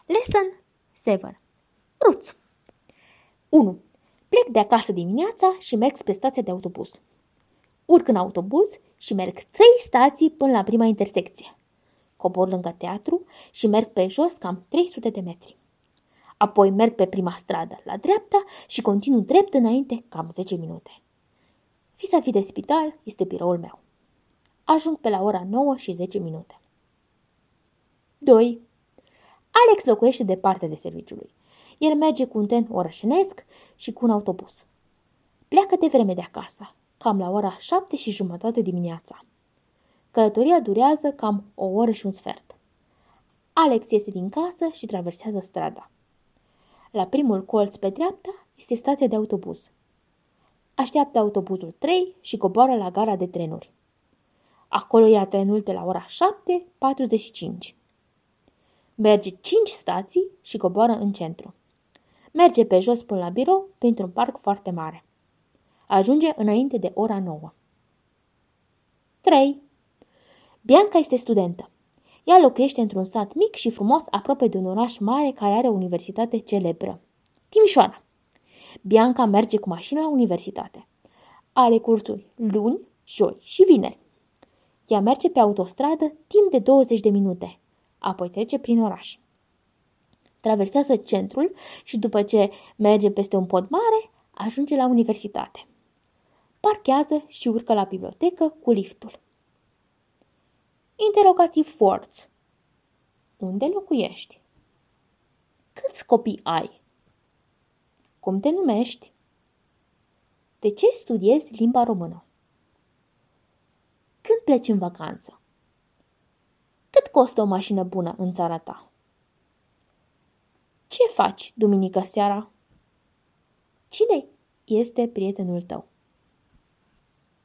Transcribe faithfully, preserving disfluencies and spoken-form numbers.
Lesson șapte. Ruț. unu. Plec de acasă dimineața și merg spre stația de autobuz. Urc în autobuz și merg trei stații până la prima intersecție. Cobor lângă teatru și merg pe jos cam trei sute de metri. Apoi merg pe prima stradă la dreapta și continuu drept înainte cam zece minute. Vis-a-vis de spital este biroul meu. Ajung pe la ora nouă și zece minute. doi. Alex locuiește departe de serviciului. El merge cu un tren orășenesc și cu un autobuz. Pleacă de vreme de acasă, cam la ora șapte și jumătate dimineața. Călătoria durează cam o oră și un sfert. Alex iese din casă și traversează strada. La primul colț pe dreapta este stația de autobuz. Așteaptă autobuzul trei și coboară la gara de trenuri. Acolo ia trenul de la ora șapte patruzeci și cinci. Merge cinci stații și coboară în centru. Merge pe jos până la birou printr-un parc foarte mare. Ajunge înainte de ora nouă. trei. Bianca este studentă. Ea locuiește într-un sat mic și frumos aproape de un oraș mare care are o universitate celebră. Timișoara. Bianca merge cu mașina la universitate. Are cursuri luni, joi și vineri. Ea merge pe autostradă timp de douăzeci de minute, apoi trece prin oraș. Traversează centrul și după ce merge peste un pod mare, ajunge la universitate. Parchează și urcă la bibliotecă cu liftul. Interogativ forț. Unde locuiești? Câți copii ai? Cum te numești? De ce studiezi limba română? Când pleci în vacanță? Cât costă o mașină bună în țara ta? Ce faci duminică seara? Cine este prietenul tău?